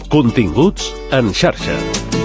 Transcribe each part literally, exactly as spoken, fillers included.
Continguts en xarxa.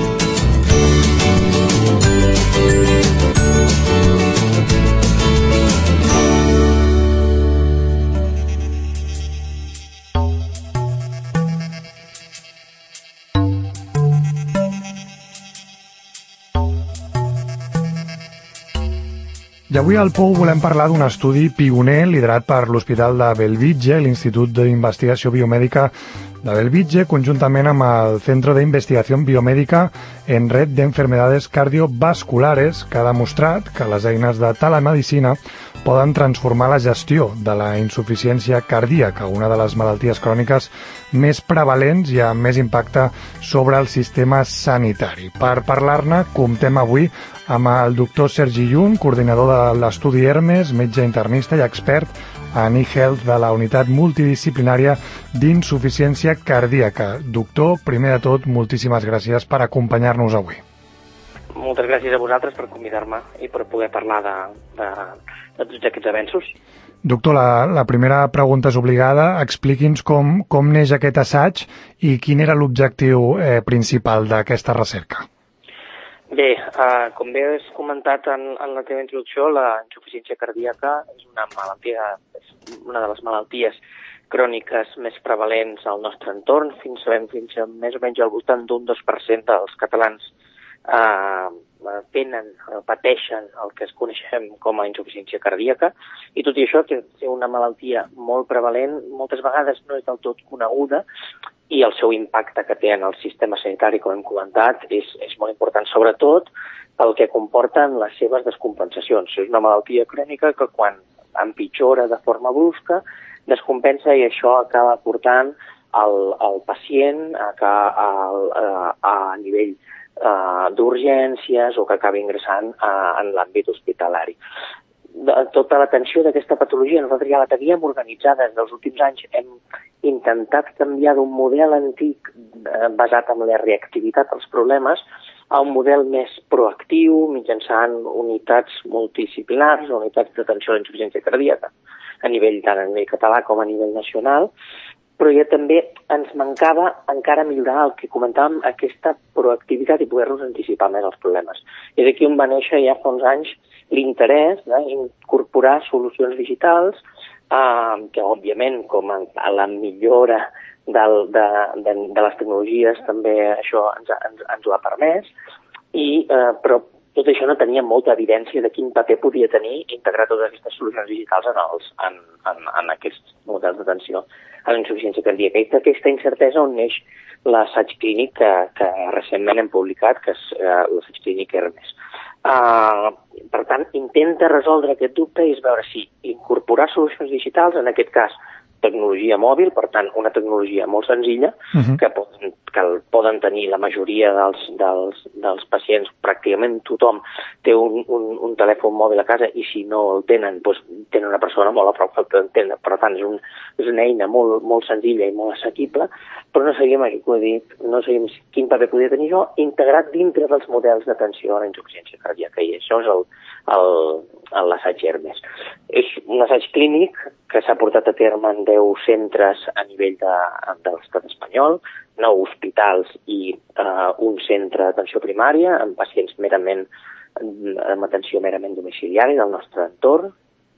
I avui al Pou volem parlar d'un estudi pioner liderat per l'Hospital de Bellvitge i l'Institut d'Investigació Biomèdica de Bellvitge, conjuntament amb el Centro de Investigación Biomèdica en Red de Enfermedades Cardiovasculares, que ha demostrat que les eines de telemedicina poden transformar la gestió de la insuficiència cardíaca, una de les malalties cròniques més prevalents i amb més impacte sobre el sistema sanitari. Per parlar-ne, comptem avui amb el doctor Sergi Llum, coordinador de l'estudi Hermes, metge internista i expert en e-health de la unitat multidisciplinària d'insuficiència cardíaca. Doctor, primer de tot, moltíssimes gràcies per acompanyar-nos avui. Moltes gràcies a vosaltres per convidar-me i per poder parlar de, de, de tots aquests avenços. Doctor, la, la primera pregunta és obligada. Expliqui'ns com, com neix aquest assaig i quin era l'objectiu eh, principal d'aquesta recerca. Bé, eh, com bé has comentat en, en la teva introducció, la insuficiència cardíaca és una malaltia, és una de les malalties cròniques més prevalents al nostre entorn. Fins sabem fins a més o menys al voltant d'un dos per cent dels catalans eh, tenen, pateixen el que es coneixem com a insuficiència cardíaca, i tot i això, que és una malaltia molt prevalent, moltes vegades no és del tot coneguda, i el seu impacte que té en el sistema sanitari, com hem comentat, és, és molt important, sobretot pel que comporten les seves descompensacions. És una malaltia crònica que quan empitjora de forma brusca, descompensa, i això acaba portant el, el pacient a, a, a, a nivell uh, d'urgències o que acabi ingressant uh, en l'àmbit hospitalari. De, tota l'atenció d'aquesta patologia nosaltres ja la teníem organitzada des dels últims anys. Hem intentat canviar d'un model antic eh, basat en la reactivitat als problemes a un model més proactiu mitjançant unitats multidisciplinars, unitats d'atenció a la insuficiència cardíaca, a nivell tant a nivell català com a nivell nacional, però ja també ens mancava encara millorar el que comentàvem, aquesta proactivitat i poder-nos anticipar més als problemes. I d'aquí on va néixer ja fa uns anys l'interès d'incorporar solucions digitals eh, que, òbviament, com a la millora del, de, de, de les tecnologies també això ens, ens, ens ho ha permès, i, eh, però tot això no tenia molta evidència de quin paper podia tenir integrar totes aquestes solucions digitals en, els, en, en, en aquests models d'atenció a la insuficiència cardíaca. I d'aquesta incertesa on neix l'assaig clínic que, que recentment hem publicat, que és eh, l'assaig clínic Hermes. Uh, per tant, intenta resoldre aquest dubte i és veure si incorporar solucions digitals, en aquest cas tecnologia mòbil, per tant, una tecnologia molt senzilla, uh-huh. que, poden, que poden tenir la majoria dels, dels, dels pacients, pràcticament tothom té un, un, un telèfon mòbil a casa, i si no el tenen, doncs tenen una persona molt a prop que el tenen. Per tant, és, un, és una eina molt, molt senzilla i molt assequible, però no sabíem, aquí ho he dit, no sabíem quin paper podia tenir això integrat dintre dels models d'atenció a la insuficiència cardíaca, i això és el, el, l'assaig Hermes. És un assaig clínic que s'ha portat a terme en deu centres a nivell de, de l'estat espanyol, nou hospitals i eh, un centre d'atenció primària amb pacients merament, amb atenció merament domiciliària del nostre entorn,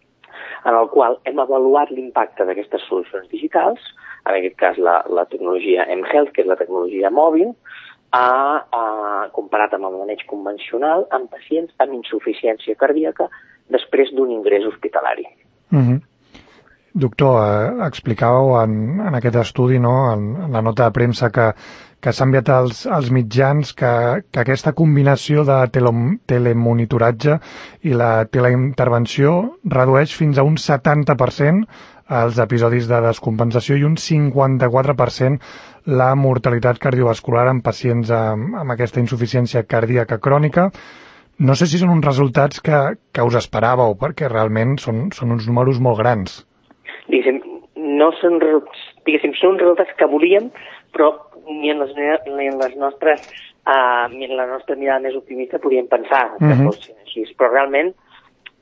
en el qual hem avaluat l'impacte d'aquestes solucions digitals, en aquest cas la, la tecnologia mHealth, que és la tecnologia mòbil, a, a, comparat amb el maneig convencional en pacients amb insuficiència cardíaca després d'un ingrés hospitalari. Mm-hmm. Doctor, eh, explicàveu en, en aquest estudi, no, en, en la nota de premsa que, que s'ha enviat als, als mitjans, que, que aquesta combinació de tele, telemonitoratge i la teleintervenció redueix fins a un setanta per cent els episodis de descompensació i un cinquanta-quatre per cent la mortalitat cardiovascular en pacients amb, amb aquesta insuficiència cardíaca crònica. No sé si són uns resultats que, que us esperàveu, perquè realment són, són uns números molt grans. Diguéssim, no són, diguéssim, són resultats que volíem, però ni en les, ni en les nostres, uh, ni en la nostra mirada més optimista podíem pensar que uh-huh. fossin així. Però realment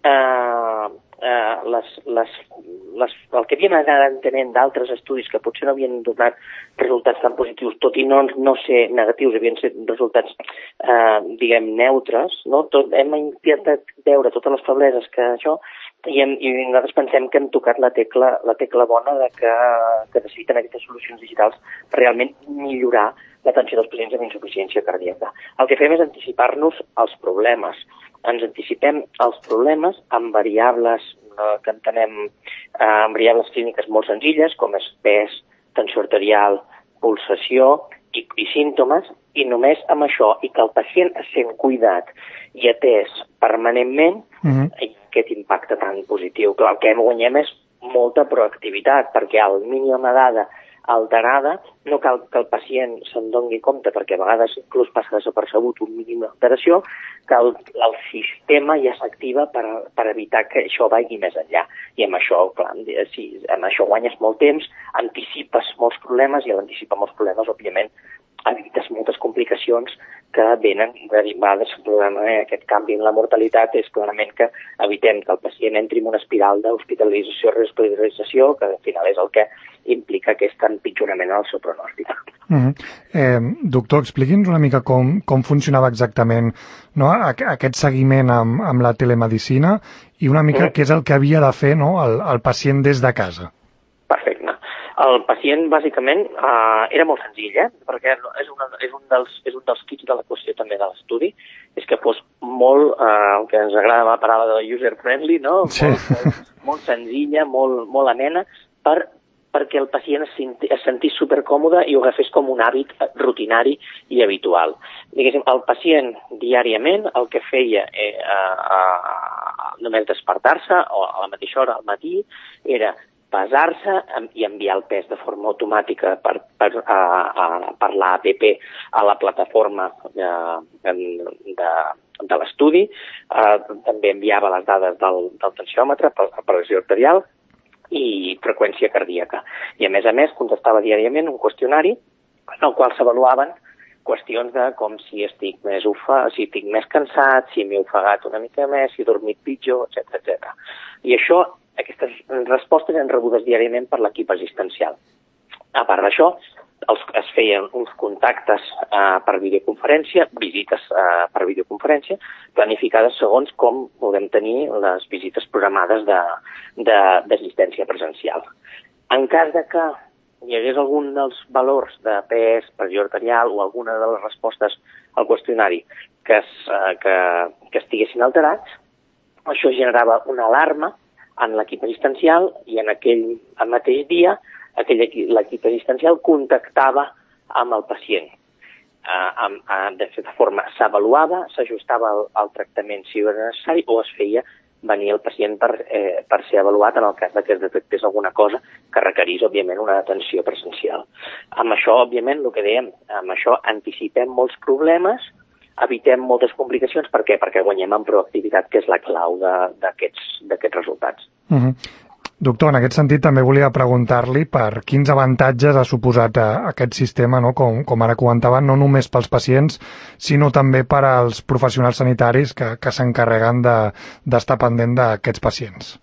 eh, eh, les, les, les, el que havíem anat entenent d'altres estudis que potser no havien donat resultats tan positius, tot i no, no ser negatius, havien set resultats, eh, diguem, neutres, no? Tot, hem intentat veure totes les febleses que això, i, hem, i nosaltres pensem que hem tocat la tecla, la tecla bona de que, que necessiten aquestes solucions digitals per realment millorar l'atenció dels pacients amb insuficiència cardíaca. El que fem és anticipar-nos als problemes. Ens anticipem als problemes amb variables eh, que entenem, eh, amb variables clíniques molt senzilles, com és pes, tensió arterial, pulsació i, i símptomes, i només amb això, i que el pacient es sent cuidat i atès permanentment, mm-hmm. i aquest impacte tan positiu. Clar, el que hem guanyem és molta proactivitat, perquè al mínima dada alterada no cal que el pacient se'n doni compte, perquè a vegades inclús passa desapercebut un mínim d'alteració, que el, el sistema ja s'activa per, per evitar que això vagi més enllà. I amb això, clar, sí, amb això guanyes molt temps, anticipes molts problemes, i a l'anticipar molts problemes, òbviament, evites moltes complicacions que venen derivades d'aquest canvi en la mortalitat. És clarament que evitem que el pacient entri en una espiral d'hospitalització i rehospitalització, que al final és el que implica aquest empitjorament en el seu pronòstic. Mm-hmm. eh, doctor, expliqui'ns una mica com, com funcionava exactament, no, aquest seguiment amb, amb la telemedicina, i una mica mm. què és el que havia de fer, no, el, el pacient des de casa. Perfecte. El pacient, bàsicament, eh, era molt senzill, eh? Perquè és, una, és, un dels, és un dels kits de la qüestió també de l'estudi, és que fos molt, eh, el que ens agrada la paraula de user-friendly, no? Sí. Molt, molt, molt senzilla, molt, molt amena, per, perquè el pacient es, senti, es sentís supercòmode i ho agafés com un hàbit rutinari i habitual. Diguéssim, el pacient diàriament el que feia eh, eh, eh, només despertar-se, o a la mateixa hora al matí, era pesar-se i enviar el pes de forma automàtica per, per, a, a, per l'A P P a la plataforma de, de, de l'estudi. Eh, també enviava les dades del, del tensiòmetre, per la pressió arterial i freqüència cardíaca. I a més a més contestava diàriament un qüestionari en el qual s'avaluaven qüestions de com si estic més ufa, si estic més cansat, si m'he ofegat una mica més, si he dormit pitjor, etcètera, etcètera. I això, aquestes respostes eren rebudes diàriament per l'equip assistencial. A part d'això, els, es feien uns contactes eh, per videoconferència, visites eh, per videoconferència, planificades segons com podem tenir les visites programades d'assistència presencial. En cas de que hi hagués algun dels valors de pes, pressió arterial o alguna de les respostes al qüestionari que, es, eh, que, que estiguessin alterats, això generava una alarma en l'equip assistencial i en aquell el mateix dia l'equip assistencial contactava amb el pacient. Eh, amb, eh, de certa forma s'avaluava, s'ajustava el, el tractament si era necessari o es feia venir el pacient per, eh, per ser avaluat en el cas de que es detectés alguna cosa que requerís, òbviament, una atenció presencial. Amb això, òbviament, el que dèiem, amb això anticipem molts problemes, evitem moltes complicacions. Per què? Perquè guanyem en proactivitat, que és la clau d'aquests resultats. Mm-hmm. Doctor, en aquest sentit també volia preguntar-li per quins avantatges ha suposat aquest sistema, no? com, com ara comentaven, no només pels pacients, sinó també per als professionals sanitaris que, que s'encarreguen d'estar de, pendent d'aquests pacients.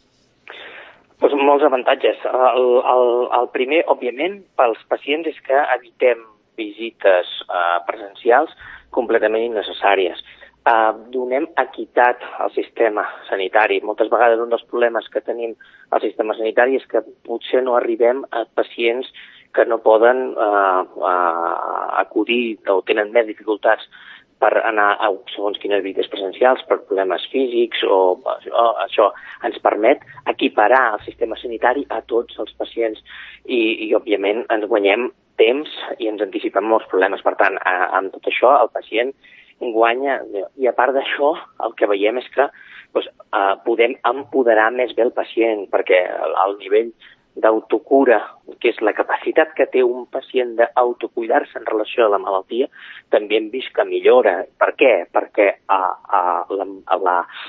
Pues molts avantatges. El, el, el primer, òbviament, pels pacients és que evitem visites uh, presencials completament innecessàries. Uh, donem equitat al sistema sanitari. Moltes vegades un dels problemes que tenim al sistema sanitari és que potser no arribem a pacients que no poden uh, uh, acudir o tenen més dificultats per anar a segons quines visites presencials, per problemes físics o, o això ens permet equiparar el sistema sanitari a tots els pacients i, i òbviament ens guanyem temps i ens anticipem molts problemes. Per tant, a, amb tot això el pacient guanya, i a part d'això el que veiem és que doncs, eh, podem empoderar més bé el pacient, perquè el, el nivell d'autocura, que és la capacitat que té un pacient d'autocuidar-se en relació a la malaltia, també hem vist que millora. Per què? Perquè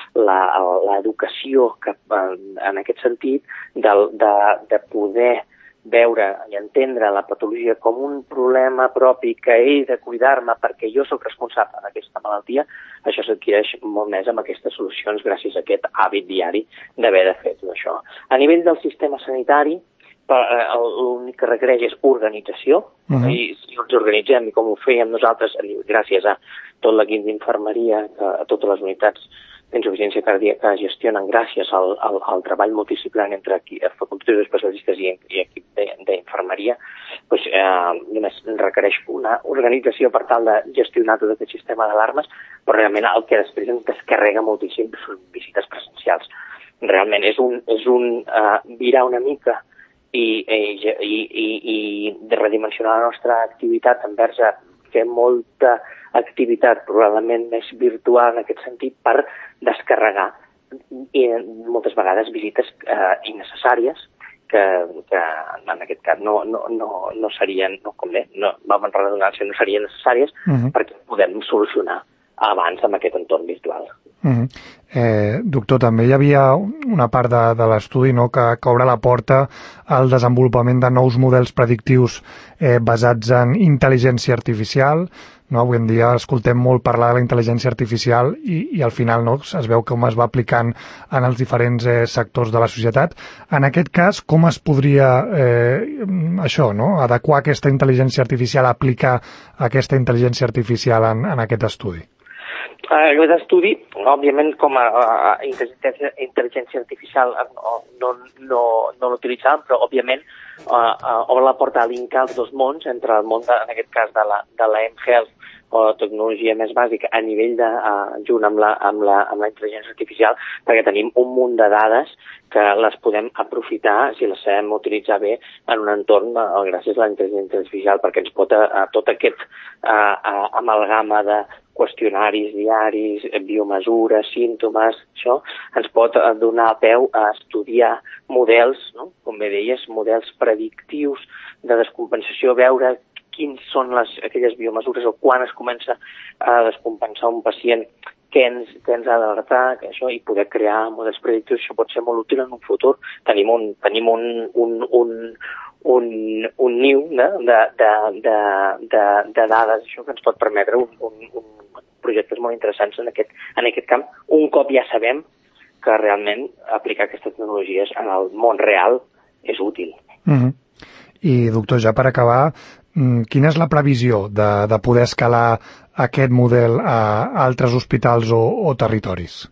l'educació en aquest sentit de, de, de poder veure i entendre la patologia com un problema propi que he de cuidar-me perquè jo sóc responsable d'aquesta malaltia, això s'adquireix molt més amb aquestes solucions gràcies a aquest hàbit diari d'haver de fer tot això. A nivell del sistema sanitari, l'únic que requereix és organització, uh-huh. i si ens organitzem i com ho fèiem nosaltres, gràcies a tot l'equip d'infermeria, a totes les unitats d'insuficiència cardíaca gestionen gràcies al, al, al treball multidisciplinari entre facultatius especialistes i, i equip d'infermeria, doncs, eh, només requereix una organització per tal de gestionar tot aquest sistema d'alarmes, però realment el que després ens descarrega moltíssim són visites presencials. Realment és un, és un uh, virar una mica i, i, i, i, i redimensionar la nostra activitat envers a fer molta activitat probablement més virtual en aquest sentit per descarregar i moltes vegades visites eh, innecessàries que, que en aquest cas no, no, no, no serien, no, com bé, no, vam en redundància, no serien necessàries uh-huh. perquè podem solucionar abans amb aquest entorn virtual. Uh-huh. Eh, doctor, també hi havia una part de, de l'estudi, no, que, que obre la porta al desenvolupament de nous models predictius eh, basats en intel·ligència artificial. No? Avui en dia escoltem molt parlar de la intel·ligència artificial i, i al final no, es veu com es va aplicant en els diferents eh, sectors de la societat. En aquest cas, com es podria eh, això, no? adequar aquesta intel·ligència artificial, aplicar aquesta intel·ligència artificial en, en aquest estudi? Aquest estudi, òbviament, com a, a intel·ligència, intel·ligència artificial no, no, no, no l'utilitzàvem, però, òbviament, uh, uh, obre la porta a linkar els dos mons, entre el món, de, en aquest cas, de la, de la mHealth, o la tecnologia més bàsica, a nivell de, uh, junt amb la, amb, la, amb la intel·ligència artificial, perquè tenim un munt de dades que les podem aprofitar si les sabem utilitzar bé en un entorn uh, gràcies a la intel·ligència artificial, perquè ens pot uh, tot aquest uh, uh, amalgama de qüestionaris diaris, biomesures, símptomes, això ens pot donar peu a estudiar models, no? com bé deies, models predictius de descompensació, veure quins són les, aquelles biomesures o quan es comença a descompensar un pacient, què ens, què ens ha d'alertar, això, i poder crear models predictius, això pot ser molt útil en un futur. Tenim un, tenim un, un, un, un, un niu de, de, de, de, de, de dades, això que ens pot permetre un, un, un projectes molt interessants en aquest, en aquest camp, un cop ja sabem que realment aplicar aquestes tecnologies en el món real és útil. Mm-hmm. I, doctor, ja per acabar, quina és la previsió de, de poder escalar aquest model a altres hospitals o, o territoris?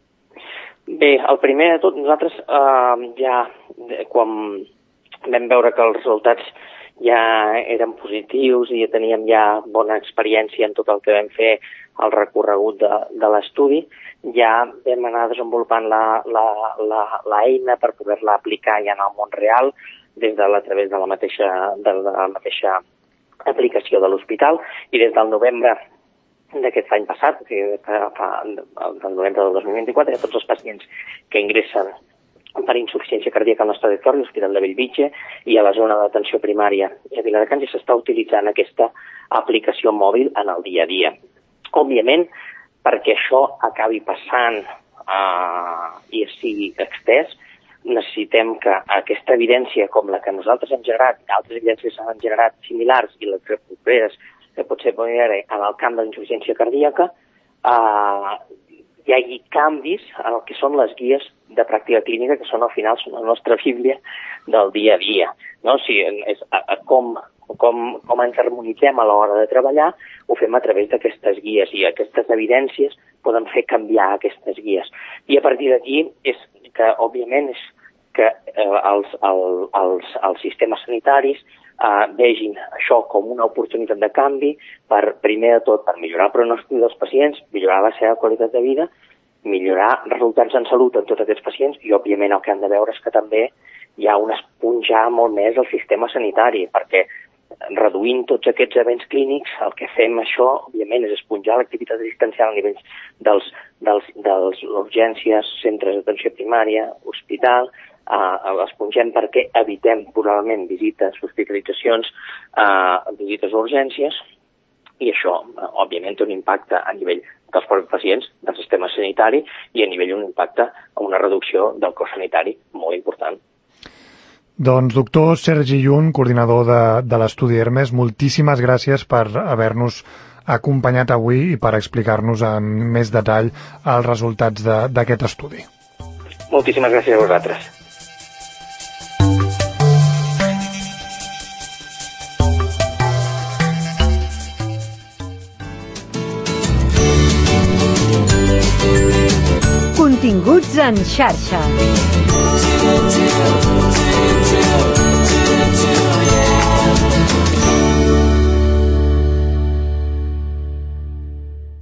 Bé, el primer de tot, nosaltres eh, ja, quan vam veure que els resultats ja eren positius i teníem ja bona experiència en tot el que vam fer el recorregut de, de l'estudi, ja vam anar desenvolupant la, la, la, la eina per poder-la aplicar ja en el món real des de la, a través de la mateixa, de la mateixa aplicació de l'hospital, i des del novembre d'aquest any passat, que fa, del novembre del dos mil vint-i-quatre, ja tots els pacients que ingressen per insuficiència cardíaca al nostre territori, l'Hospital de Bellvitge i a la zona d'atenció primària i a Viladecans, ja s'està utilitzant aquesta aplicació mòbil en el dia a dia. Òbviament, perquè això acabi passant uh, i sigui extès, necessitem que aquesta evidència com la que nosaltres hem generat, altres evidències s'han generat similars i les properes que potser poden haver en el camp de la insuficiència cardíaca, uh, hi hagi canvis en el que són les guies de pràctica clínica, que són al final són la nostra bíblia del dia a dia. No? O sigui, és, a, a, com, com, com ens harmonitzem a l'hora de treballar, ho fem a través d'aquestes guies, i aquestes evidències poden fer canviar aquestes guies. I a partir d'aquí és que, òbviament, és que eh, els, el, els, els sistemes sanitaris eh, vegin això com una oportunitat de canvi per, primer de tot, per millorar el pronòstic dels pacients, millorar la seva qualitat de vida, millorar resultats en salut en tots aquests pacients, i, òbviament, el que han de veure és que també hi ha un esponjar molt més al sistema sanitari, perquè reduint tots aquests events clínics, el que fem això, òbviament, és esponjar l'activitat assistencial a nivells dels, dels, dels urgències, centres d'atenció primària, hospital, eh, l'espongem perquè evitem probablement visites, hospitalitzacions, eh, visites a urgències, i això, eh, òbviament, té un impacte a nivell dels propis pacients, del sistema sanitari, i a nivell un impacte a una reducció del cost sanitari molt important. Doncs, doctor Sergi Llun, coordinador de, de l'estudi Hermes, moltíssimes gràcies per haver-nos acompanyat avui i per explicar-nos en més detall els resultats d'aquest estudi. Moltíssimes gràcies a vosaltres. Continguts en xarxa.